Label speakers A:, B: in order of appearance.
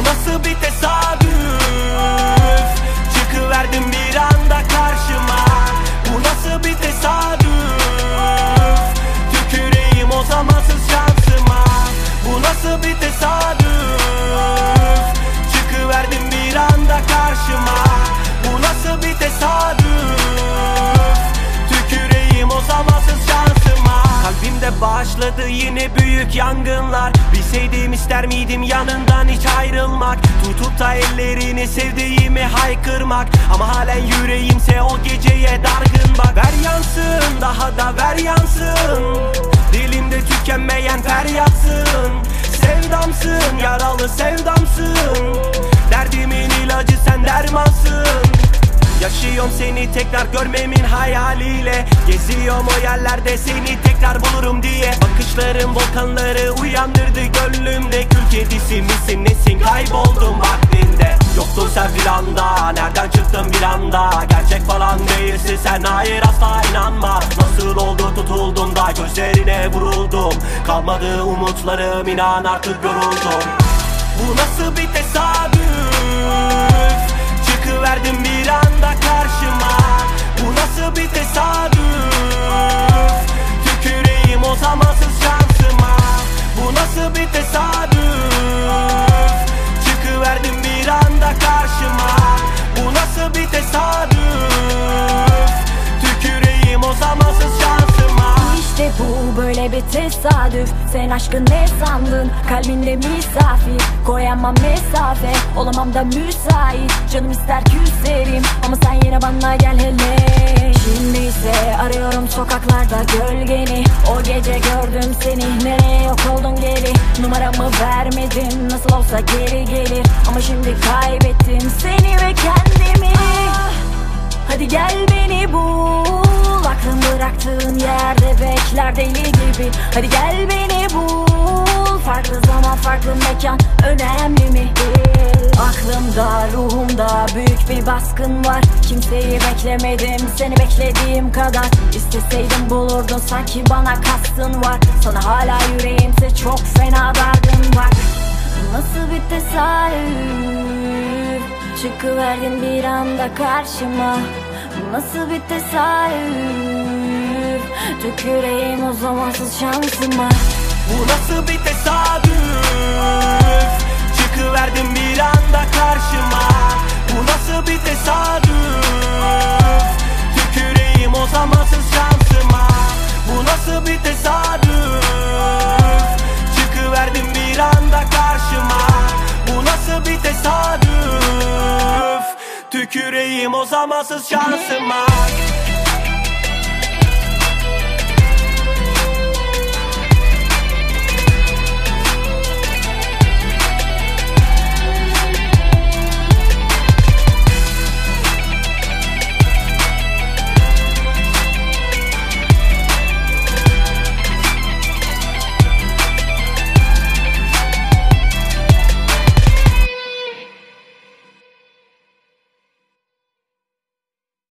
A: nasıl bir tesadüf? Çıkıverdim bir anda karşıma. Bu nasıl bir tesadüf? Tüküreyim o zamansız şansıma. Bu nasıl bir tesadüf? Çıkıverdim bir anda karşıma. Bu nasıl bir tesadüf? Tüküreyim o zamansız şansıma. Kalbimde başladı yine büyük yangınlar. Bilseydim ister miydim yanından hiç ayrılmak. Tutup da ellerini sevdiğimi haykırmak. Ama halen yüreğimse o geceye dargın bak. Ver yansın, daha da ver yansın. Dilimde tükenmeyen feryatsın. Sevdamsın, yaralı sevdamsın. Derdimin ilacı sen dermansın. Yaşıyorum seni tekrar görmemin hayaliyle. Geziyorum o yerlerde seni tekrar bulurum diye. Bakışların volkanları uyandırdı gönlümde. Kül kedisi misin nesin, kayboldum vaktinde. Yoktun sen filanda, nereden çıktın bir anda? Gerçek falan değilsin sen, hayır asla inanma. Nasıl oldu tutuldum da gözlerine vuruldum. Kalmadı umutlarım, inan artık yoruldum. Bu nasıl bir tesadüf? Çıkıverdim bir anda karşıma. Bu nasıl bir tesadüf? Tüküreyim o zamansız şansıma. Bu nasıl bir tesadüf? Çıkıverdim bir anda karşıma. Bu nasıl bir tesadüf? Tüküreyim o zamansız şansıma.
B: İşte bu böyle bir tesadüf. Sen aşkın ne sandın? Kalbinde misafir. Koyamam mesafe, olamam da müsait. Canım ister küserim ama sen yine bana gel hele. Şimdi ise arıyorum sokaklarda gölgeni. O gece gördüm seni, nereye yok oldun geri. Numaramı vermedin, nasıl olsa geri gelir. Ama şimdi kaybettim seni ve kendimi. Hadi gel beni bul. Aklım bıraktığın yerde bekler deli gibi. Hadi gel beni bul. Farklı zaman farklı mekan önemli mi? Aklımda ruhumda büyük bir baskın var. Kimseyi beklemedim seni beklediğim kadar. İsteseydim bulurdun sanki bana kastın var. Sana hala yüreğimse çok fena dargın bak. Nasıl bir tesadüf? Çıkıverdin bir anda karşıma. Nasıl bir tesadüf? Tüküreyim o zamansız şansıma.
A: Bu nasıl bir tesadüf? Çıkıverdim bir anda karşıma. Bu nasıl bir tesadüf? Tüküreyim o zamansız şansıma. Bu nasıl bir tesadüf? Çıkıverdim bir anda karşıma. Bu nasıl bir tesadüf? Tüküreyim o zamansız şansıma.